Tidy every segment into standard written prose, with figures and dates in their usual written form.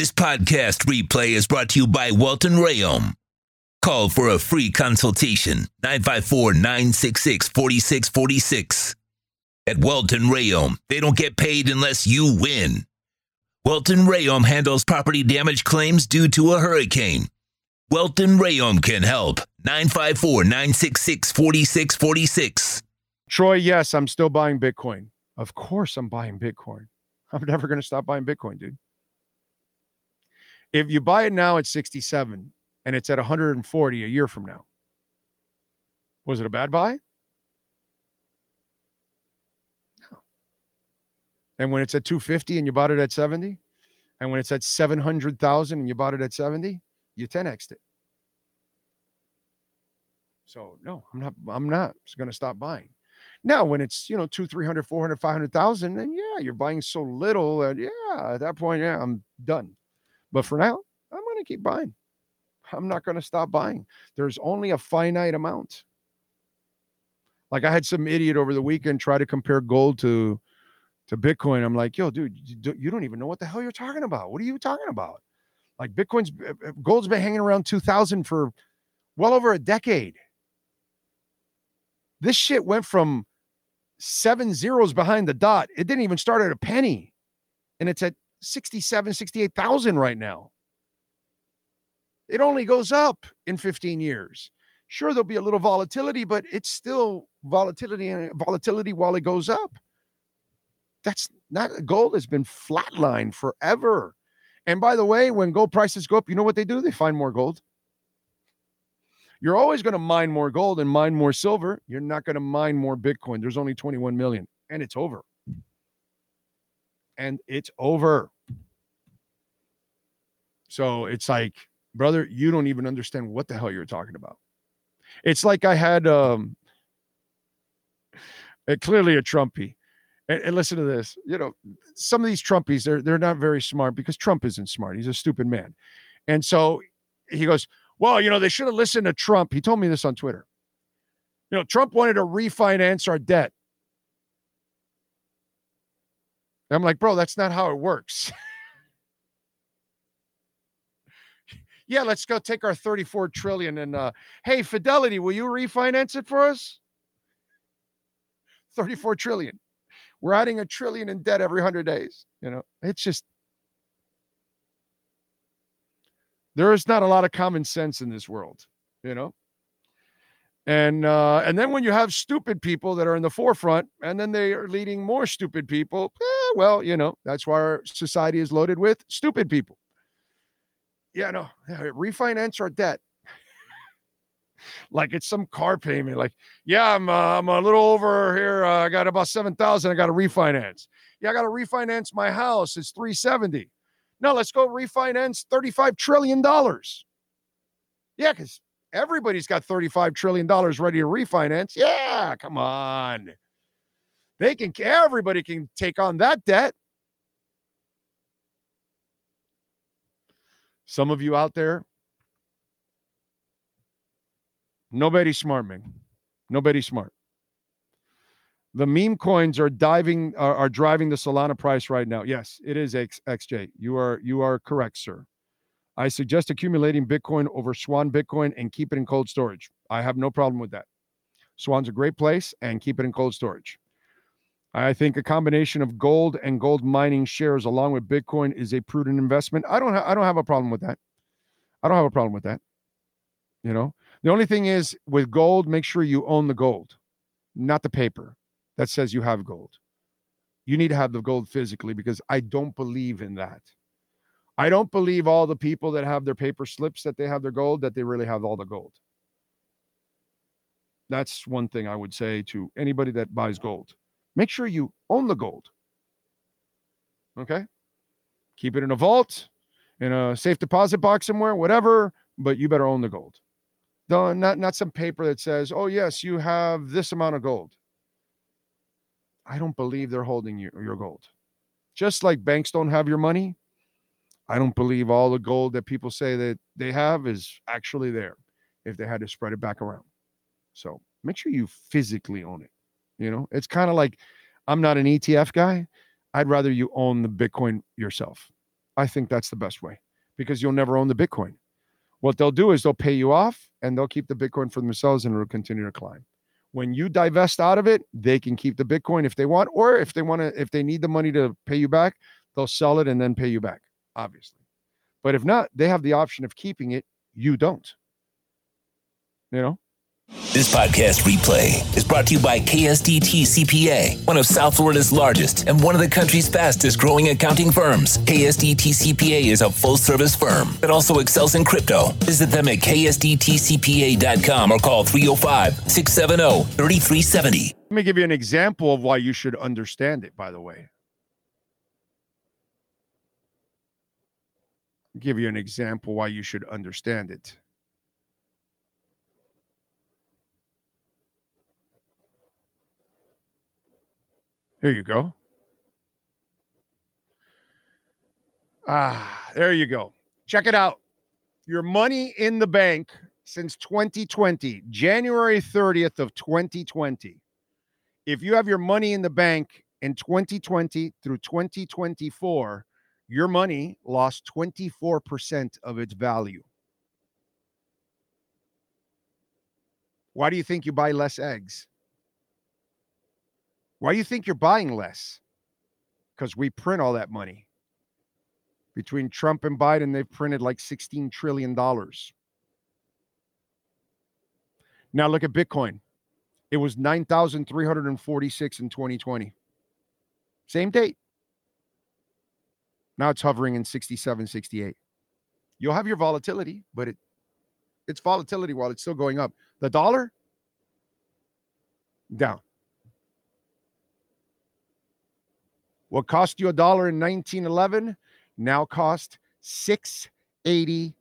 This podcast replay is brought to you by Welton Rayom. Call for a free consultation, 954-966-4646. At Welton Rayom, they don't get paid unless you win. Welton Rayom handles property damage claims due to a hurricane. Welton Rayom can help. 954-966-4646. Troy, yes, I'm still buying Bitcoin. Of course I'm buying Bitcoin. I'm never going to stop buying Bitcoin, dude. If you buy it now at 67 and it's at 140 a year from now, was it a bad buy? No. And when it's at 250 and you bought it at 70, and when it's at 700,000 and you bought it at 70, you 10x'd it. So no, I'm not going to stop buying. Now, when it's, 200, 300, 400, 500,000, then yeah, you're buying so little. And yeah, at that point, yeah, I'm done. But for now, I'm going to keep buying. I'm not going to stop buying. There's only a finite amount. Like I had some idiot over the weekend try to compare gold to Bitcoin. I'm like, yo, dude, you don't even know what the hell you're talking about. What are you talking about? Like gold's been hanging around 2,000 for well over a decade. This shit went from 7 zeros behind the dot. It didn't even start at a penny. And it's at 67, 68,000 right now. It only goes up in 15 years. Sure, there'll be a little volatility, but it's still volatility while it goes up. That's not, gold has been flatlined forever. And by the way, when gold prices go up, you know what they do? They find more gold. You're always going to mine more gold and mine more silver. You're not going to mine more Bitcoin. There's only 21 million, and it's over. And it's over. So it's like, brother, you don't even understand what the hell you're talking about. It's like I had clearly a Trumpy. And listen to this. Some of these Trumpies, they're not very smart because Trump isn't smart. He's a stupid man. And so he goes, well, they should have listened to Trump. He told me this on Twitter. Trump wanted to refinance our debt. I'm like, bro, that's not how it works. Yeah, let's go take our 34 trillion and hey, Fidelity, will you refinance it for us? 34 trillion. We're adding $1 trillion in debt every 100 days. It's just, there is not a lot of common sense in this world, And then when you have stupid people that are in the forefront, and then they are leading more stupid people, that's why our society is loaded with stupid people. Refinance our debt. Like it's some car payment. Like, yeah, I'm a little over here. I got about 7,000. I got to refinance. Yeah, I got to refinance my house. It's 370. No, let's go refinance $35 trillion. Yeah, because everybody's got $35 trillion ready to refinance. Yeah, come on. Everybody can take on that debt. Some of you out there, nobody's smart, man. Nobody's smart. The meme coins are driving the Solana price right now. Yes, it is XJ. You are correct, sir. I suggest accumulating Bitcoin over Swan Bitcoin and keep it in cold storage. I have no problem with that. Swan's a great place, and keep it in cold storage. I think a combination of gold and gold mining shares along with Bitcoin is a prudent investment. I don't have a problem with that. I don't have a problem with that. The only thing is with gold, make sure you own the gold, not the paper that says you have gold. You need to have the gold physically because I don't believe in that. I don't believe all the people that have their paper slips that they have their gold, that they really have all the gold. That's one thing I would say to anybody that buys gold. Make sure you own the gold. Okay? Keep it in a vault, in a safe deposit box somewhere, whatever, but you better own the gold. Not some paper that says, oh, yes, you have this amount of gold. I don't believe they're holding your gold. Just like banks don't have your money, I don't believe all the gold that people say that they have is actually there if they had to spread it back around. So make sure you physically own it. It's kind of like, I'm not an ETF guy. I'd rather you own the Bitcoin yourself. I think that's the best way because you'll never own the Bitcoin. What they'll do is they'll pay you off and they'll keep the Bitcoin for themselves and it'll continue to climb. When you divest out of it, they can keep the Bitcoin if they want, or if they need the money to pay you back, they'll sell it and then pay you back, obviously. But if not, they have the option of keeping it. You don't. You know? This podcast replay is brought to you by KSDT CPA, one of South Florida's largest and one of the country's fastest growing accounting firms. KSDT CPA is a full-service firm that also excels in crypto. Visit them at ksdtcpa.com or call 305-670-3370. Let me give you an example of why you should understand it, by the way. Give you an example why you should understand it. Here you go. There you go. Check it out. Your money in the bank since 2020, January 30th of 2020. If you have your money in the bank in 2020 through 2024, your money lost 24% of its value. Why do you think you buy less eggs? Why do you think you're buying less? Because we print all that money. Between Trump and Biden, they've printed like $16 trillion. Now look at Bitcoin. It was 9,346 in 2020. Same date. Now it's hovering in 67, 68. You'll have your volatility, but it's volatility while it's still going up. The dollar, down. What cost you $1 in 1911 now cost $6.89.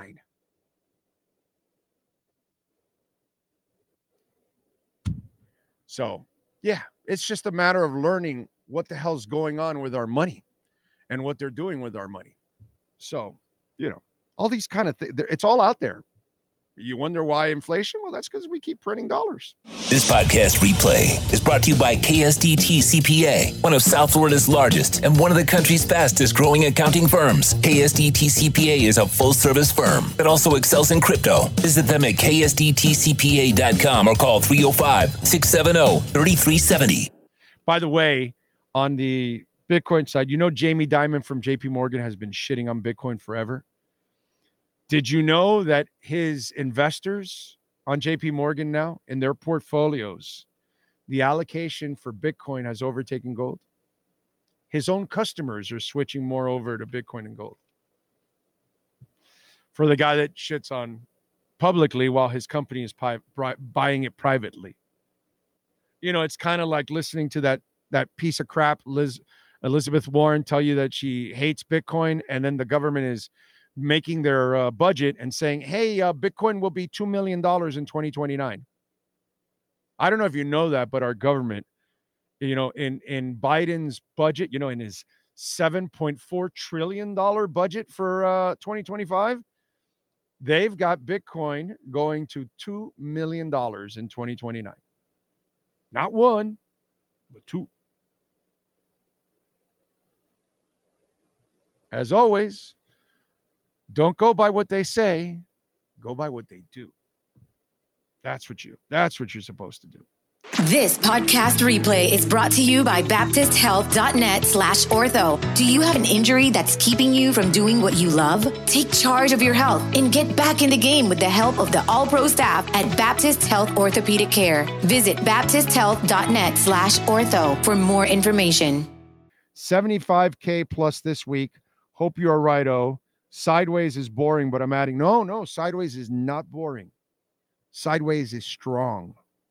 So, yeah, it's just a matter of learning what the hell's going on with our money and what they're doing with our money. So, all these kind of things, it's all out there. You wonder why inflation? Well, that's because we keep printing dollars. This podcast replay is brought to you by KSDT CPA, one of South Florida's largest and one of the country's fastest growing accounting firms. KSDT CPA is a full-service firm that also excels in crypto. Visit them at ksdtcpa.com or call 305-670-3370. By the way, on the Bitcoin side, Jamie Dimon from JP Morgan has been shitting on Bitcoin forever. Did you know that his investors on JP Morgan now, in their portfolios, the allocation for Bitcoin has overtaken gold? His own customers are switching more over to Bitcoin and gold. For the guy that shits on publicly while his company is buying it privately. It's kind of like listening to that piece of crap, Elizabeth Warren, tell you that she hates Bitcoin, and then the government is making their budget and saying, hey, Bitcoin will be $2 million in 2029. I don't know if you know that, but our government, in Biden's budget, in his $7.4 trillion budget for 2025, they've got Bitcoin going to $2 million in 2029. Not one, but two. As always, don't go by what they say, go by what they do. That's what you're supposed to do. This podcast replay is brought to you by BaptistHealth.net/ortho. Do you have an injury that's keeping you from doing what you love? Take charge of your health and get back in the game with the help of the all-pro staff at Baptist Health Orthopedic Care. Visit BaptistHealth.net/ortho for more information. 75K plus this week. Hope you are right-o. Sideways is boring, but I'm adding, no, Sideways is not boring. Sideways is strong.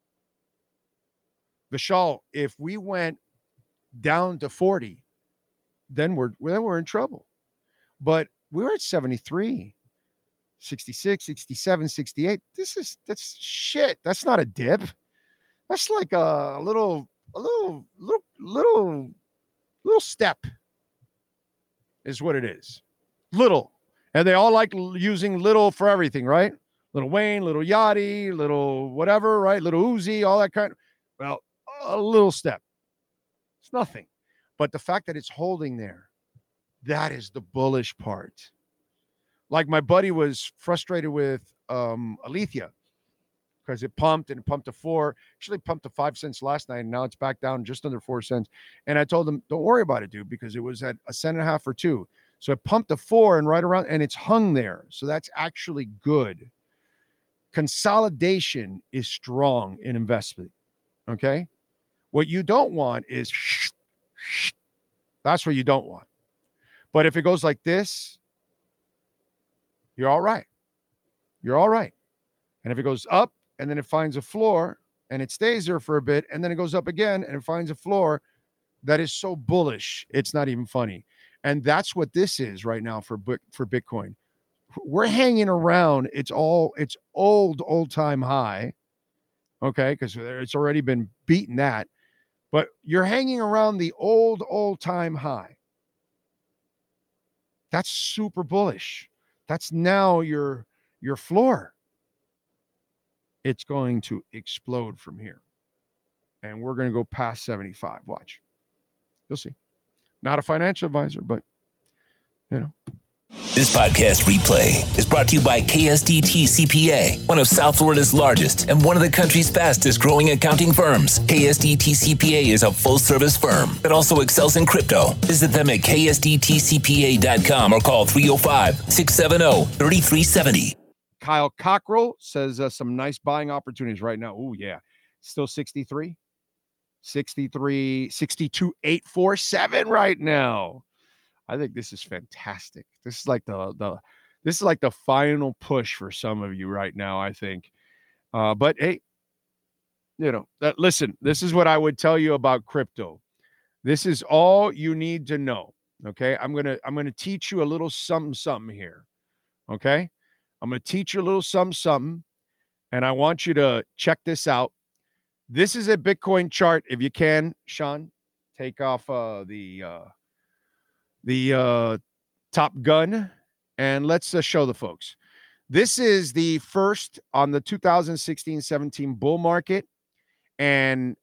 Vishal, if we went down to 40, then we're in trouble. But we're at 73, 66, 67, 68. That's shit. That's not a dip. That's like a little step is what it is. Little. And they all like using little for everything, right? Little Wayne, little Yachty, little whatever, right? Little Uzi, all that kind of. Well, a little step. It's nothing. But the fact that it's holding there, That is the bullish part. Like my buddy was frustrated with Alethea because it pumped to 4. Actually pumped to 5 cents last night, and now it's back down just under 4 cents. And I told him, don't worry about it, dude, because it was at 1.5 cents or 2. So it pumped to 4 and right around, and it's hung there. So that's actually good. Consolidation is strong in investment. Okay. What you don't want is that's what you don't want. But if it goes like this, you're all right. You're all right. And if it goes up and then it finds a floor and it stays there for a bit and then it goes up again and it finds a floor, that is so bullish. It's not even funny. And that's what this is right now for Bitcoin. We're hanging around. It's old-time high. Okay, because it's already been beaten that. But you're hanging around the old-time high. That's super bullish. That's now your floor. It's going to explode from here. And we're going to go past 75. Watch. You'll see. Not a financial advisor, but, you know. This podcast replay is brought to you by KSDT CPA, one of South Florida's largest and one of the country's fastest growing accounting firms. KSDT CPA is a full-service firm that also excels in crypto. Visit them at ksdtcpa.com or call 305-670-3370. Kyle Cockrell says some nice buying opportunities right now. Oh, yeah. Still 63, 62,847 right now. I think this is fantastic. This is like the final push for some of you right now, I think. But hey, listen, this is what I would tell you about crypto. This is all you need to know. Okay. I'm going to teach you a little something here. Okay. I'm going to teach you a little something, and I want you to check this out. This is a Bitcoin chart. If you can, Sean, take off the Top Gun, and let's show the folks. This is the first on the 2016-17 bull market and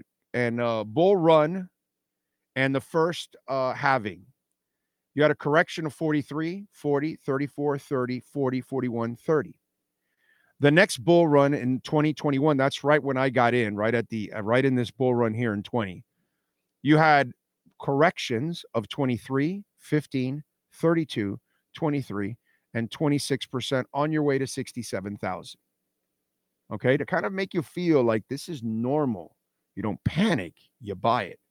bull run, and the first halving. You had a correction of 43, 40, 34, 30, 40, 41, 30. The next bull run in 2021, that's right when I got in, right in this bull run here in 20. You had corrections of 23, 15, 32, 23, and 26% on your way to 67,000. Okay, to kind of make you feel like this is normal. You don't panic, you buy it.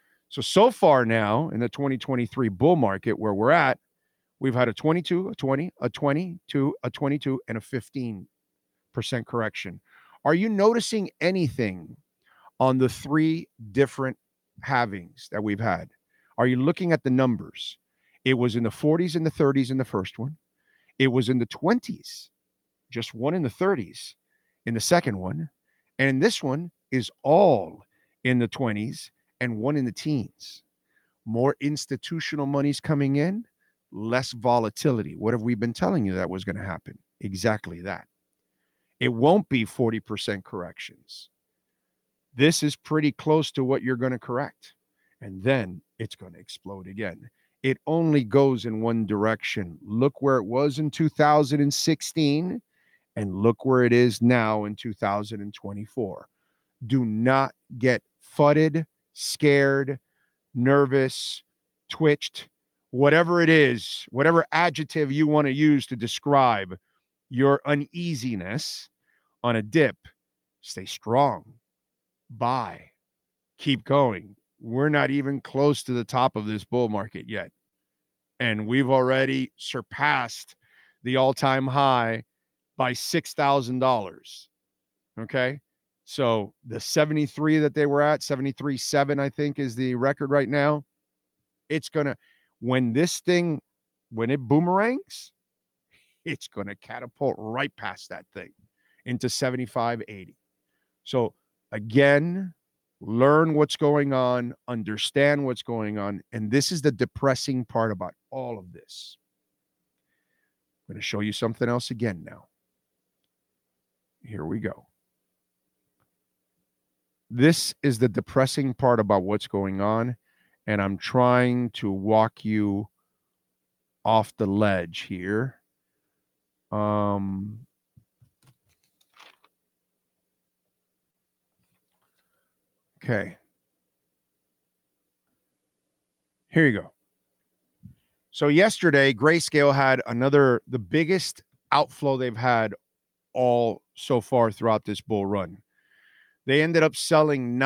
So far now in the 2023 bull market where we're at, we've had a 22, a 20, a 22, a 22, and a 15% correction. Are you noticing anything on the 3 different halvings that we've had? Are you looking at the numbers? It was in the 40s and the 30s in the first one. It was in the 20s, just one in the 30s in the second one. And this one is all in the 20s and one in the teens. More institutional money's coming in, less volatility. What have we been telling you that was going to happen? Exactly that. It won't be 40% corrections. This is pretty close to what you're going to correct. And then it's going to explode again. It only goes in one direction. Look where it was in 2016 and look where it is now in 2024. Do not get fudded, scared, nervous, twitched, whatever it is, whatever adjective you want to use to describe your uneasiness on a dip. Stay strong. Buy. Keep going. We're not even close to the top of this bull market yet. And we've already surpassed the all-time high by $6,000. Okay? So the 73 that they were at, 73.7, I think, is the record right now. It's going to, when it boomerangs, it's going to catapult right past that thing into 75.80. So again, learn what's going on, understand what's going on. And this is the depressing part about all of this. I'm going to show you something else again now. Here we go. This is the depressing part about what's going on, and I'm trying to walk you off the ledge here. Okay. Here you go. So yesterday, Grayscale had the biggest outflow they've had all so far throughout this bull run. They ended up selling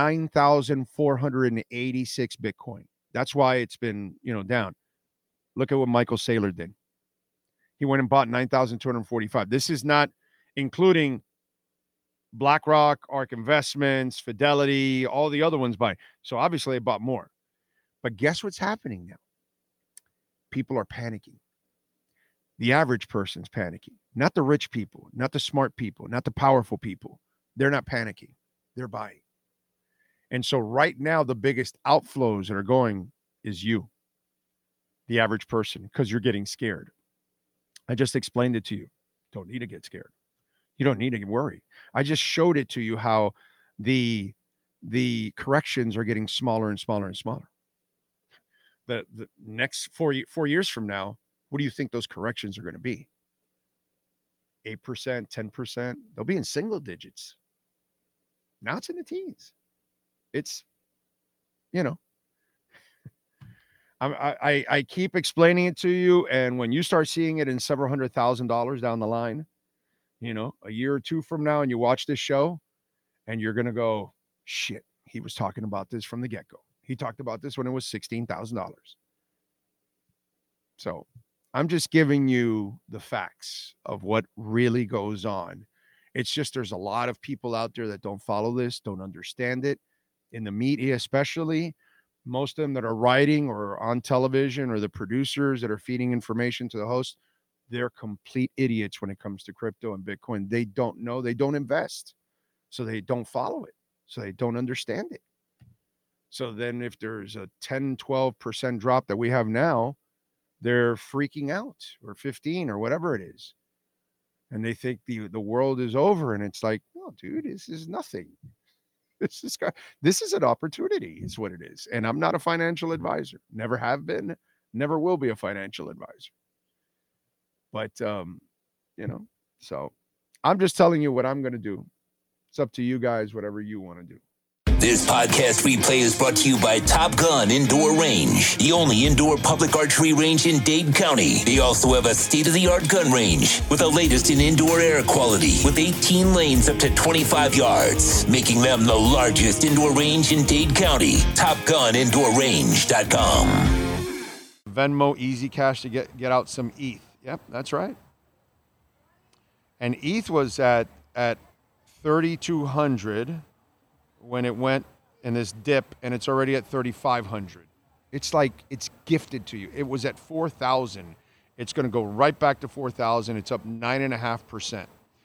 9,486 Bitcoin. That's why it's been, down. Look at what Michael Saylor did. He went and bought 9,245. This is not including BlackRock, ARK Investments, Fidelity, all the other ones buying. So obviously they bought more. But guess what's happening now? People are panicking. The average person's panicking. Not the rich people, not the smart people, not the powerful people. They're not panicking. They're buying. And so right now, the biggest outflows that are going is you, the average person, because you're getting scared. I just explained it to you. Don't need to get scared. You don't need to worry. I just showed it to you how the corrections are getting smaller and smaller and smaller. The next 4 years from now, what do you think those corrections are going to be? 8%, 10%? They'll be in single digits. Now it's in the teens. It's, I keep explaining it to you, and when you start seeing it in several $100,000 down the line, a year or two from now, and you watch this show, and you're going to go, shit, he was talking about this from the get-go. He talked about this when it was $16,000. So I'm just giving you the facts of what really goes on. It's just there's a lot of people out there that don't follow this, don't understand it. In the media especially, most of them that are writing or on television or the producers that are feeding information to the host, they're complete idiots when it comes to crypto and Bitcoin. They don't know, they don't invest. So they don't follow it. So they don't understand it. So then if there's a 10, 12% drop that we have now, they're freaking out, or 15 or whatever it is. And they think the world is over. And it's like, no, dude, this is nothing. This is an opportunity is what it is. And I'm not a financial advisor. Never have been, never will be a financial advisor. But, so I'm just telling you what I'm going to do. It's up to you guys, whatever you want to do. This podcast replay is brought to you by Top Gun Indoor Range, the only indoor public archery range in Dade County. They also have a state-of-the-art gun range with the latest in indoor air quality with 18 lanes up to 25 yards, making them the largest indoor range in Dade County. TopGunIndoorRange.com. Venmo, Easy Cash to get out some ETH. Yep, that's right. And ETH was at 3,200 when it went in this dip, and it's already at 3,500. It's like it's gifted to you. It was at 4,000. It's going to go right back to 4,000. It's up 9.5%.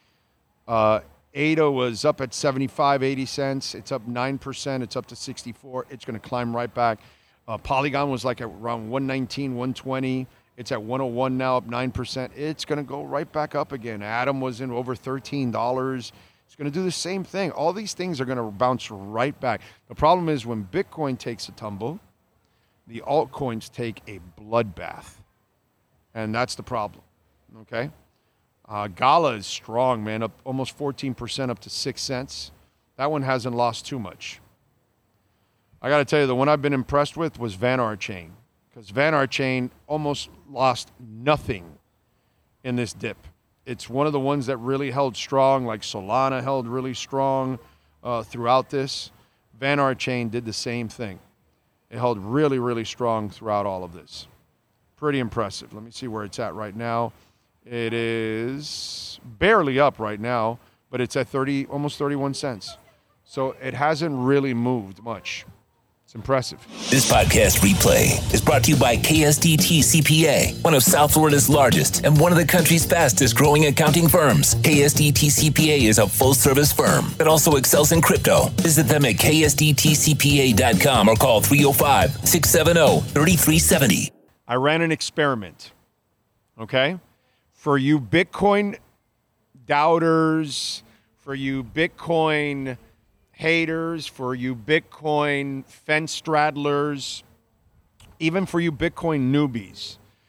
ADA was up at 75, 80 cents. It's up 9%. It's up to 64. It's going to climb right back. Polygon was like around 119, 120. It's at 101 now, up 9%. It's going to go right back up again. Atom was in over $13. It's going to do the same thing. All these things are going to bounce right back. The problem is when Bitcoin takes a tumble, the altcoins take a bloodbath. And that's the problem. Okay? Gala is strong, man, up almost 14%, up to 6 cents. That one hasn't lost too much. I got to tell you, the one I've been impressed with was Vanar Chain, because Vanar Chain almost lost nothing in this dip. It's one of the ones that really held strong, like Solana held really strong throughout this. Vanar Chain did the same thing. It held really, really strong throughout all of this. Pretty impressive. Let me see where it's at right now. It is barely up right now, but it's at almost 31 cents. So it hasn't really moved much. It's impressive. This podcast replay is brought to you by KSDT CPA, one of South Florida's largest and one of the country's fastest growing accounting firms. KSDT CPA is a full-service firm that also excels in crypto. Visit them at ksdtcpa.com or call 305-670-3370. I ran an experiment, okay? For you Bitcoin doubters, for you Bitcoin haters, for you Bitcoin fence straddlers, even for you Bitcoin newbies.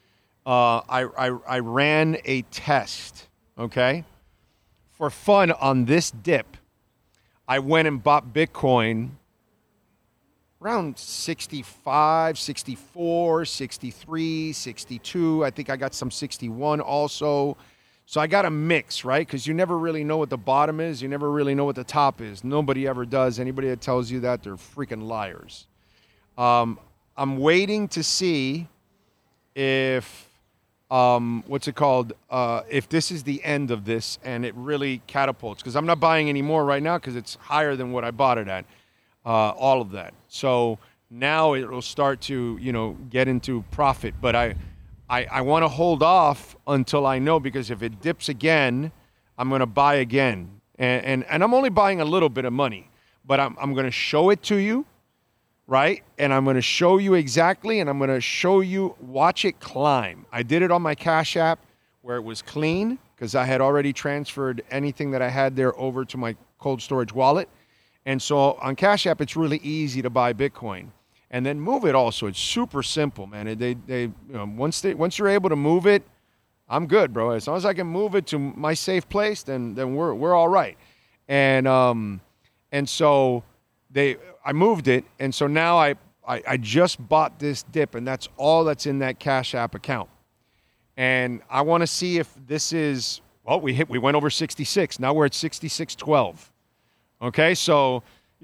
I ran a test, okay, for fun on this dip. I went and bought Bitcoin around 65, 64, 63, 62. I think I got some 61 also. So I got a mix, right? Because you never really know what the bottom is. You never really know what the top is. Nobody ever does. Anybody that tells you that, they're freaking liars. I'm waiting to see if, what's it called? If this is the end of this and it really catapults. Because I'm not buying any more right now because it's higher than what I bought it at. All of that. So now it will start to, get into profit. But I want to hold off until I know, because if it dips again, I'm going to buy again. And I'm only buying a little bit of money, but I'm going to show it to you, right? And I'm going to show you exactly, and I'm going to show you, watch it climb. I did it on my Cash App where it was clean because I had already transferred anything that I had there over to my cold storage wallet. And so on Cash App, it's really easy to buy Bitcoin. And then move it also. It's super simple, man. Once you're able to move it, I'm good, bro. As long as I can move it to my safe place, then we're all right. And so I moved it, and so now I just bought this dip, and that's all that's in that Cash App account. And I want to see if this is, well, we went over 66. Now we're at 66.12. Okay, so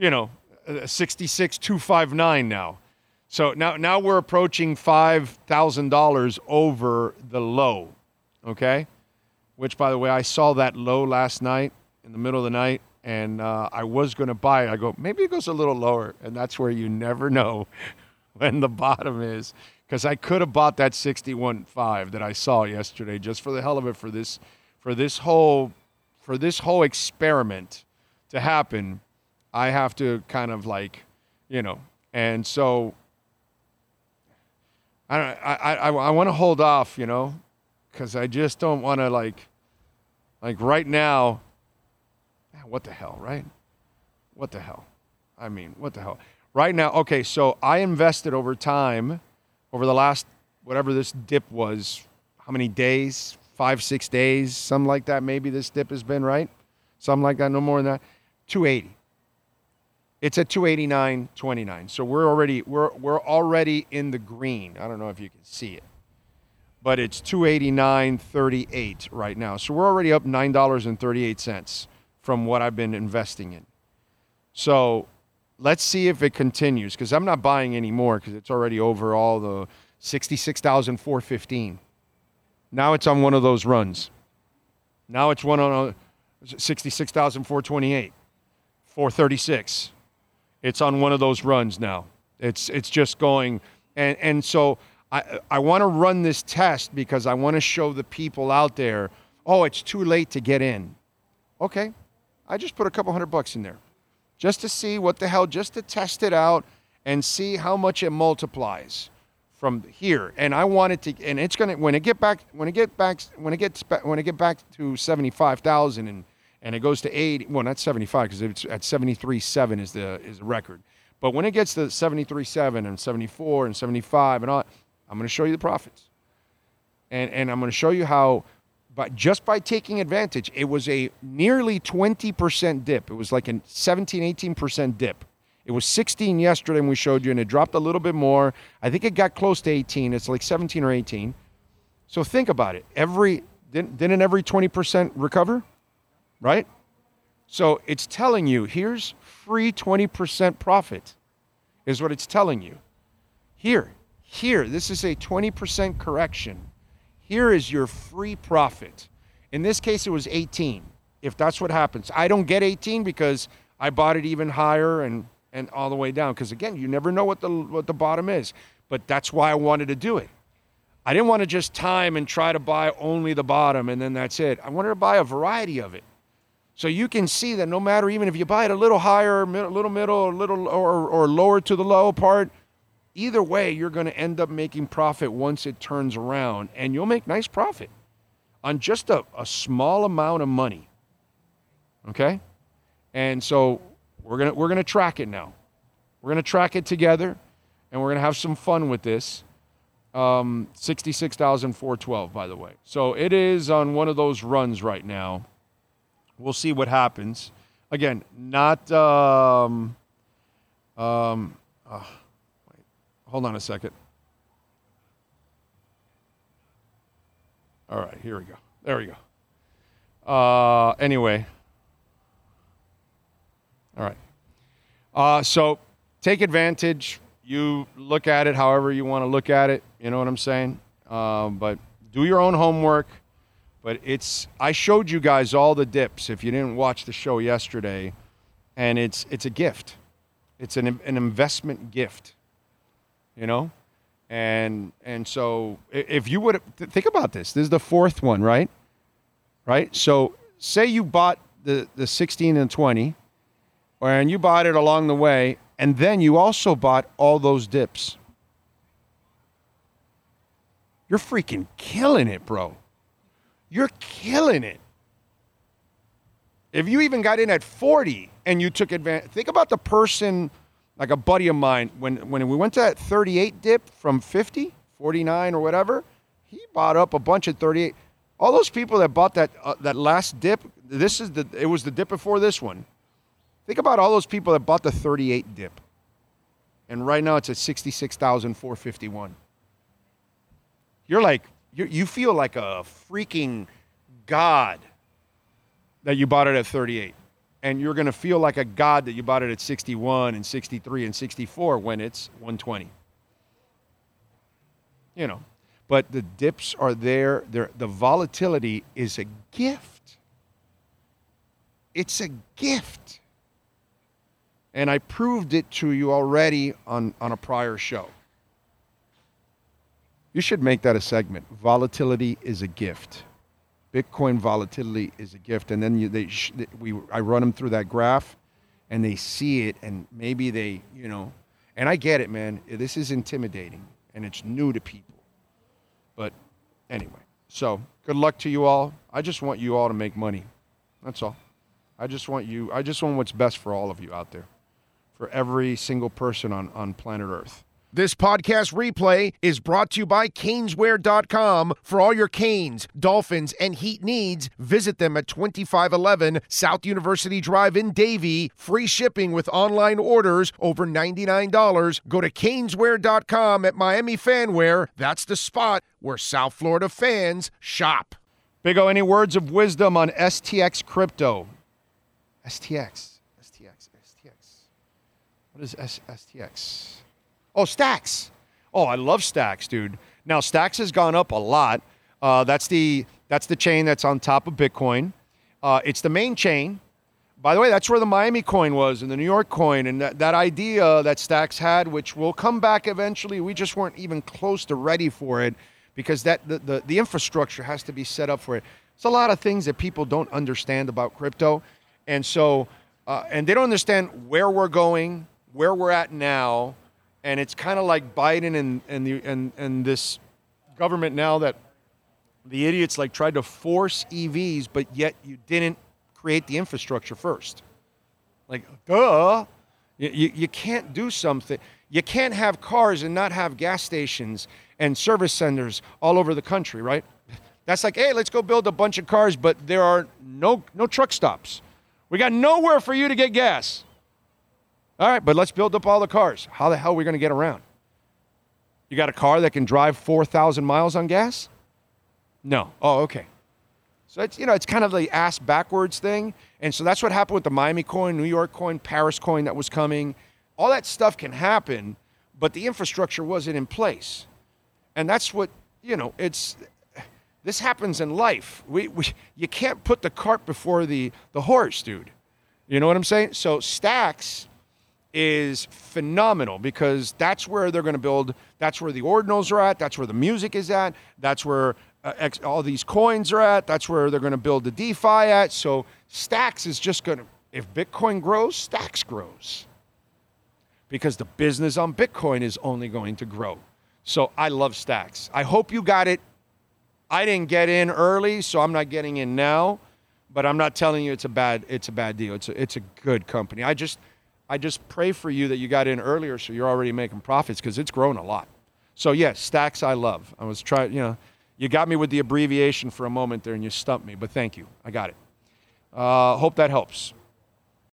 66,259 now. So now we're approaching $5,000 over the low. Okay, which, by the way, I saw that low last night in the middle of the night, and I was going to buy it. I go, maybe it goes a little lower, and that's where you never know when the bottom is, because I could have bought that 61.5 that I saw yesterday just for the hell of it, for this whole experiment to happen. I have to kind of and so I want to hold off, because I just don't want to like right now. What the hell, right? What the hell? I mean, what the hell? Right now, okay, so I invested over time, over the last, whatever this dip was, how many days? 5-6 days, something like that. Maybe this dip has been, right? Something like that, no more than that. 280. It's at 289.29. So we're already in the green. I don't know if you can see it, but it's 289.38 right now. So we're already up $9.38 from what I've been investing in. So let's see if it continues, because I'm not buying any more because it's already over all the 66,415. Now it's on one of those runs. Now it's one on 66,428, 436. It's on one of those runs now. It's just going, and so I want to run this test because I want to show the people out there, oh, it's too late to get in. Okay, I just put a couple $100 in there, just to see what the hell, just to test it out and see how much it multiplies from here. And I want it to, and it's gonna, when it gets back to 75,000 and it goes to 80, well, not 75, because it's at 73.7 is the record. But when it gets to 73.7 and 74 and 75 and all, I'm going to show you the profits. And I'm going to show you how, but just by taking advantage, it was a nearly 20% dip. It was like a 17, 18% dip. It was 16 yesterday when we showed you, and it dropped a little bit more. I think it got close to 18. It's like 17 or 18. So think about it. Didn't every 20% recover? Right? So it's telling you, here's free 20% profit, is what it's telling you. Here, this is a 20% correction. Here is your free profit. In this case, it was 18, if that's what happens. I don't get 18 because I bought it even higher and all the way down. Because again, you never know what the bottom is. But that's why I wanted to do it. I didn't want to just time and try to buy only the bottom and then that's it. I wanted to buy a variety of it. So you can see that no matter, even if you buy it a little higher, a little middle, a little or lower to the low part, either way, you're going to end up making profit once it turns around, and you'll make nice profit on just a small amount of money. Okay? And so we're gonna track it now. We're going to track it together, and we're going to have some fun with this. 66,412, by the way. So it is on one of those runs right now. We'll see what happens. Again, not. Wait, hold on a second. All right, here we go. There we go. Anyway. All right. So take advantage. You look at it however you want to look at it. You know what I'm saying? But do your own homework. But I showed you guys all the dips if you didn't watch the show yesterday. And it's a gift. It's an investment gift. You know? And so if you would think about this. This is the fourth one, right? Right? So say you bought the 16 and 20. And you bought it along the way, and then you also bought all those dips. You're freaking killing it, bro. You're killing it. If you even got in at 40 and you took advantage, think about the person, like a buddy of mine, when we went to that 38 dip from 50, 49 or whatever, he bought up a bunch of 38. All those people that bought that last dip, it was the dip before this one. Think about all those people that bought the 38 dip. And right now it's at 66,451. You're like, you feel like a freaking god that you bought it at 38. And you're going to feel like a god that you bought it at 61 and 63 and 64 when it's 120. You know, but the dips are there. The volatility is a gift. It's a gift. And I proved it to you already on a prior show. You should make that a segment. Volatility is a gift. Bitcoin volatility is a gift. And then I run them through that graph, and they see it, and maybe they, you know. And I get it, man. This is intimidating, and it's new to people. But anyway, so good luck to you all. I just want you all to make money. That's all. I just want what's best for all of you out there. For every single person on planet Earth. This podcast replay is brought to you by Caneswear.com. For all your Canes, Dolphins, and Heat needs, visit them at 2511 South University Drive in Davie. Free shipping with online orders over $99. Go to Caneswear.com at Miami Fanwear. That's the spot where South Florida fans shop. Big O, any words of wisdom on STX crypto? STX. What is STX? Oh, Stacks. Oh, I love Stacks, dude. Now, Stacks has gone up a lot. That's the chain that's on top of Bitcoin. It's the main chain. By the way, that's where the Miami coin was and the New York coin, and that idea that Stacks had, which will come back eventually. We just weren't even close to ready for it because the infrastructure has to be set up for it. There's a lot of things that people don't understand about crypto, and so and they don't understand where we're going, where we're at now, and it's kind of like Biden and this government now that the idiots like tried to force EVs, but yet you didn't create the infrastructure first. Like, duh, you can't do something. You can't have cars and not have gas stations and service centers all over the country, right? That's like, hey, let's go build a bunch of cars, but there are no truck stops. We got nowhere for you to get gas. All right, but let's build up all the cars. How the hell are we going to get around? You got a car that can drive 4,000 miles on gas? No. Oh, okay. So it's kind of the ass backwards thing. And so that's what happened with the Miami coin, New York coin, Paris coin that was coming. All that stuff can happen, but the infrastructure wasn't in place. And that's what, this happens in life. You can't put the cart before the horse, dude. You know what I'm saying? So Stacks is phenomenal because that's where they're going to build. That's where the ordinals are at. That's where the music is at. That's where all these coins are at. That's where they're going to build the DeFi at. So Stacks is just going to, if Bitcoin grows, Stacks grows. Because the business on Bitcoin is only going to grow. So I love Stacks. I hope you got it. I didn't get in early, so I'm not getting in now. But I'm not telling you it's a bad deal. It's a good company. I just pray for you that you got in earlier so you're already making profits because it's grown a lot. So yes, stacks I love. I was trying, you got me with the abbreviation for a moment there and you stumped me, but thank you. I got it. Hope that helps.